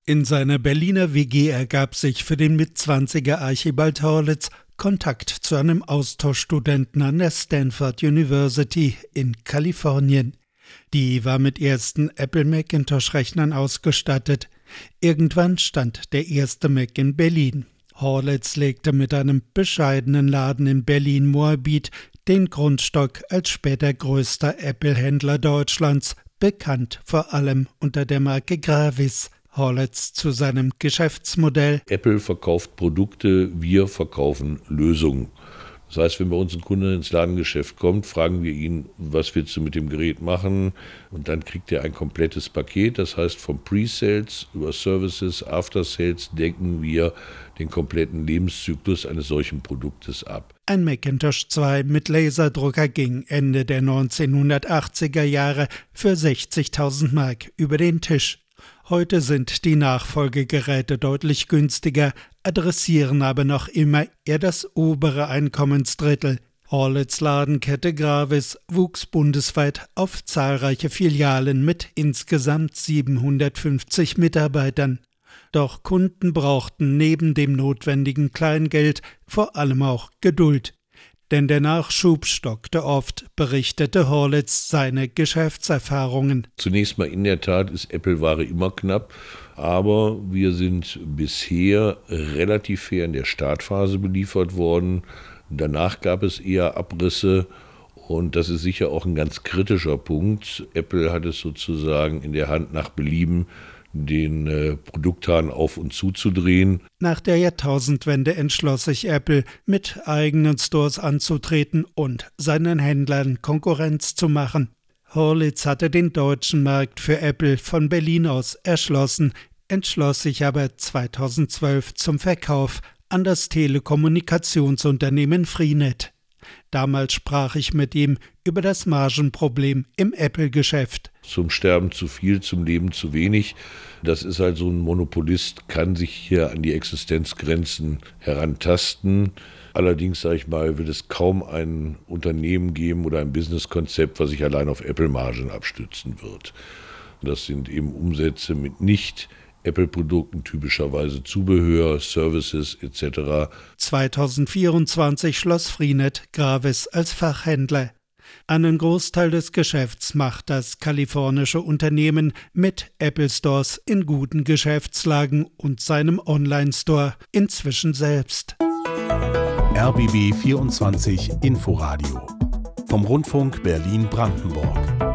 In seiner Berliner WG ergab sich für den Mitzwanziger Archibald Horlitz Kontakt zu einem Austauschstudenten an der Stanford University in Kalifornien. Die war mit ersten Apple Macintosh-Rechnern ausgestattet. Irgendwann stand der erste Mac in Berlin. Horlitz legte mit einem bescheidenen Laden in Berlin-Moabit den Grundstock als später größter Apple-Händler Deutschlands, bekannt vor allem unter der Marke Gravis. Horlitz zu seinem Geschäftsmodell: Apple verkauft Produkte, wir verkaufen Lösungen. Das heißt, wenn bei uns ein Kunde ins Ladengeschäft kommt, fragen wir ihn, was willst du mit dem Gerät machen? Und dann kriegt er ein komplettes Paket. Das heißt, vom Pre-Sales über Services, After-Sales decken wir den kompletten Lebenszyklus eines solchen Produktes ab. Ein Macintosh 2 mit Laserdrucker ging Ende der 1980er Jahre für 60.000 Mark über den Tisch. Heute sind die Nachfolgegeräte deutlich günstiger, adressieren aber noch immer eher das obere Einkommensdrittel. Horlitz Ladenkette Gravis wuchs bundesweit auf zahlreiche Filialen mit insgesamt 750 Mitarbeitern. Doch Kunden brauchten neben dem notwendigen Kleingeld vor allem auch Geduld. Denn der Nachschub stockte oft, berichtete Horlitz seine Geschäftserfahrungen. Zunächst mal in der Tat ist Apple-Ware immer knapp, aber wir sind bisher relativ fair in der Startphase beliefert worden. Danach gab es eher Abrisse und das ist sicher auch ein ganz kritischer Punkt. Apple hat es sozusagen in der Hand, nach Belieben den Produkthahn auf und zuzudrehen. Nach der Jahrtausendwende entschloss sich Apple, mit eigenen Stores anzutreten und seinen Händlern Konkurrenz zu machen. Horlitz hatte den deutschen Markt für Apple von Berlin aus erschlossen, entschloss sich aber 2012 zum Verkauf an das Telekommunikationsunternehmen Freenet. Damals sprach ich mit ihm über das Margenproblem im Apple-Geschäft. Zum Sterben zu viel, zum Leben zu wenig. Das ist halt so ein Monopolist, kann sich hier an die Existenzgrenzen herantasten. Allerdings, sage ich mal, wird es kaum ein Unternehmen geben oder ein Businesskonzept, was sich allein auf Apple-Margen abstützen wird. Das sind eben Umsätze mit nicht Apple-Produkten, typischerweise Zubehör, Services etc. 2024 schloss Freenet Gravis als Fachhändler. Einen Großteil des Geschäfts macht das kalifornische Unternehmen mit Apple Stores in guten Geschäftslagen und seinem Online-Store inzwischen selbst. RBB 24 Inforadio vom Rundfunk Berlin-Brandenburg.